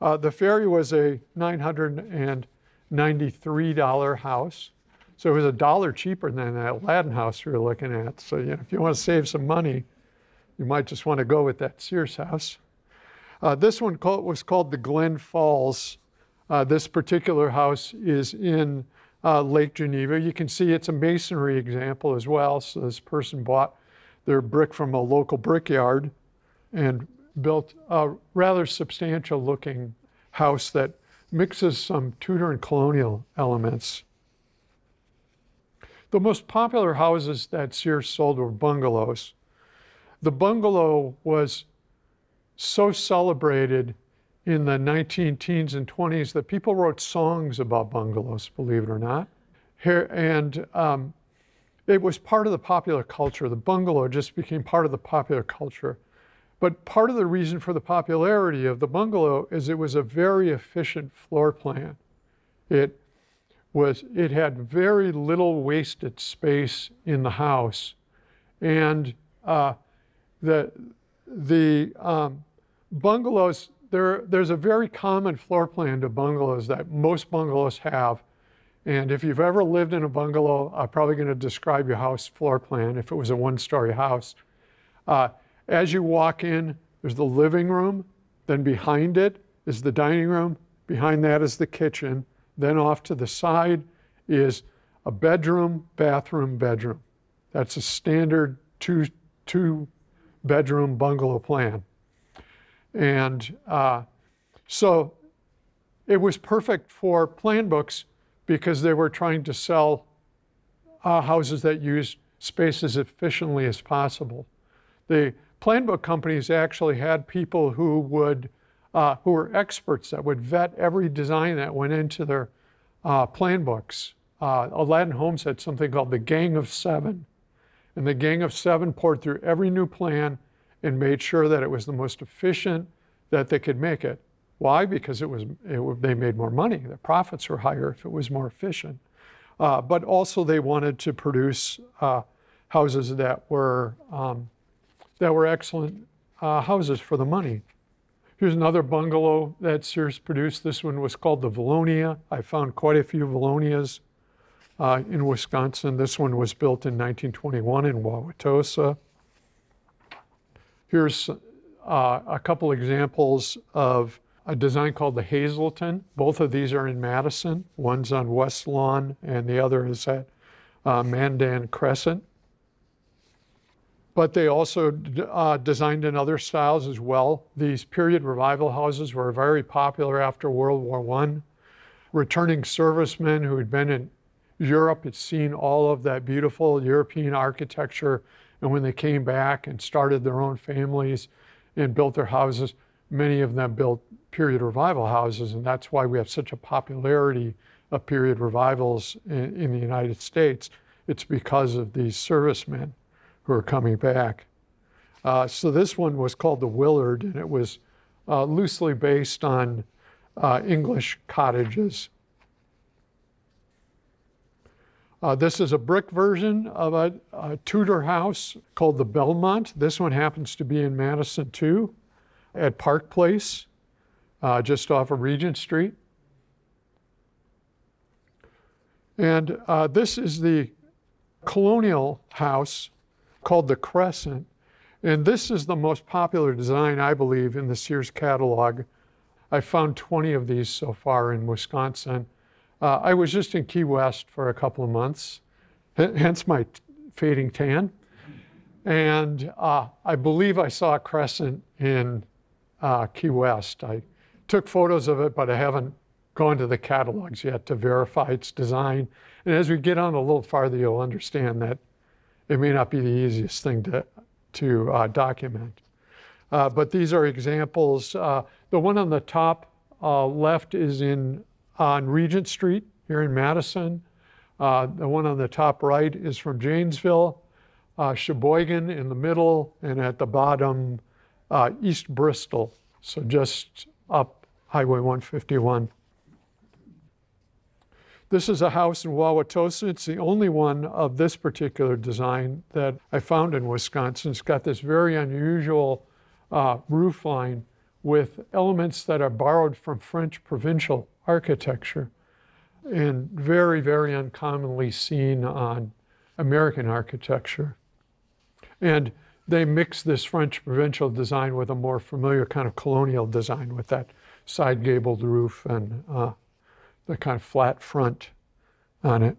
The Ferry was a $993 house. So it was $1 cheaper than that Aladdin house we were looking at. So if you want to save some money, you might just want to go with that Sears house. This one was called the Glen Falls. This particular house is in Lake Geneva. You can see it's a masonry example as well. So this person bought their brick from a local brickyard and built a rather substantial looking house that mixes some Tudor and colonial elements. The most popular houses that Sears sold were bungalows. The bungalow was so celebrated in the 19-teens and 20s that people wrote songs about bungalows, believe it or not. It was part of the popular culture. The bungalow just became part of the popular culture. But part of the reason for the popularity of the bungalow is it was a very efficient floor plan. It had very little wasted space in the house. And the bungalows, there's a very common floor plan to bungalows that most bungalows have. And if you've ever lived in a bungalow, I'm probably going to describe your house floor plan if it was a one-story house. As you walk in, there's the living room, then behind it is the dining room, behind that is the kitchen, then off to the side is a bedroom, bathroom, bedroom. That's a standard two-bedroom bungalow plan. And so it was perfect for plan books because they were trying to sell houses that used space as efficiently as possible. The plan book companies actually had people who were experts that would vet every design that went into their plan books. Aladdin Homes had something called the Gang of Seven. And the Gang of Seven poured through every new plan and made sure that it was the most efficient that they could make it. Why? Because they made more money. Their profits were higher if it was more efficient. But also they wanted to produce houses that were excellent houses for the money. Here's another bungalow that Sears produced. This one was called the Valonia. I found quite a few Valonias in Wisconsin. This one was built in 1921 in Wauwatosa. Here's a couple examples of a design called the Hazleton. Both of these are in Madison. One's on West Lawn and the other is at Mandan Crescent. But they also designed in other styles as well. These period revival houses were very popular after World War I. Returning servicemen who had been in Europe had seen all of that beautiful European architecture, and when they came back and started their own families and built their houses, many of them built period revival houses, and that's why we have such a popularity of period revivals in the United States. It's because of these servicemen who are coming back. So this one was called the Willard, and it was loosely based on English cottages. This is a brick version of a Tudor house called the Belmont. This one happens to be in Madison too, at Park Place, just off of Regent Street. And this is the colonial house called the Crescent. And this is the most popular design, I believe, in the Sears catalog. I found 20 of these so far in Wisconsin. I was just in Key West for a couple of months, hence my fading tan. And I believe I saw a Crescent in Key West. I took photos of it, but I haven't gone to the catalogs yet to verify its design. And as we get on a little farther, you'll understand that it may not be the easiest thing to document. But these are examples. The one on the top left is on Regent Street here in Madison. The one on the top right is from Janesville, Sheboygan in the middle, and at the bottom, East Bristol, so just up Highway 151. This is a house in Wauwatosa. It's the only one of this particular design that I found in Wisconsin. It's got this very unusual roof line with elements that are borrowed from French provincial architecture and very, very uncommonly seen on American architecture. And they mix this French provincial design with a more familiar kind of colonial design with that side gabled roof and the kind of flat front on it.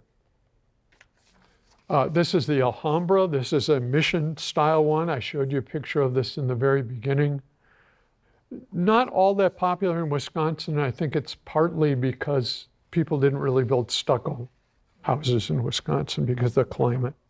This is the Alhambra. This is a mission style one. I showed you a picture of this in the very beginning. Not all that popular in Wisconsin. I think it's partly because people didn't really build stucco houses in Wisconsin because of the climate.